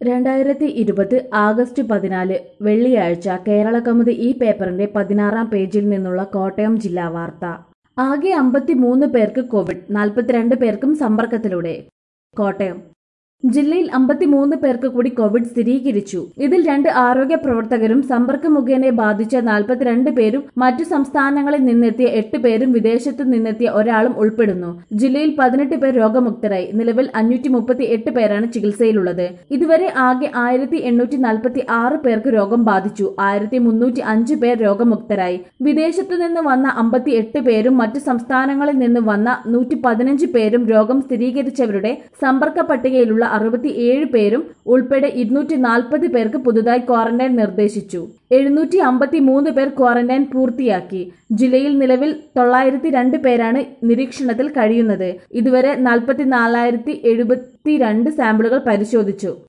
2020 August 14 വെള്ളിയാഴ്ച കേരളകൗമുദി ഈ പേപ്പറിന്റെ 16-ാം പേജിൽ നിന്നുള്ള കോട്ടയം ജില്ലാ വാർത്ത. ആകെ 53 പേർക്ക് കോവിഡ്, 42 പേർക്കും സമ്പർക്കത്തിലൂടെ. കോട്ടയം ജില്ലയിൽ 53 പേർക്ക് കൂടി കോവിഡ് സ്ഥിരീകരിച്ചു. ഇതിൽ 2 ആരോഗ്യ പ്രവർത്തകരും സമ്പർക്കം മുഖേന ബാധിച്ച 42 പേരും മറ്റു സംസ്ഥാനങ്ങളിൽ നിന്നെത്തിയ 8 പേരും വിദേശത്തു നിന്നെത്തിയ ഒരാളും ഉൾപ്പെടുന്നു. ജില്ലയിൽ 18 പേർ രോഗമുക്തരായി. നിലവിൽ 538 പേരാണ് ചികിത്സയിലുള്ളത്. ഇതുവരെ ആകെ 1846 പേർക്ക് രോഗം ബാധിച്ചു. 1305 പേർ രോഗമുക്തരായി. വിദേശത്തു നിന്ന് വന്ന 58 പേരും മറ്റു സംസ്ഥാനങ്ങളിൽ നിന്ന് വന്ന 115 പേരും രോഗം സ്ഥിരീകരിച്ചവരുടെ സമ്പർക്ക പട്ടികയിലുള്ള 67 പേരും ഉൾപ്പെടെ 240 പേർക്ക് പുതുതായി ക്വാറന്റൈൻ നിർദ്ദേശിച്ചു. 753 പേർ ക്വാറന്റൈൻ പൂർത്തിയാക്കി. ജില്ലയിൽ നിലവിൽ 902 പേരാണ് നിരീക്ഷണത്തിൽ കഴിയുന്നത്. ഇതുവരെ 44,072 സാമ്പിളുകൾ പരിശോധിച്ചു.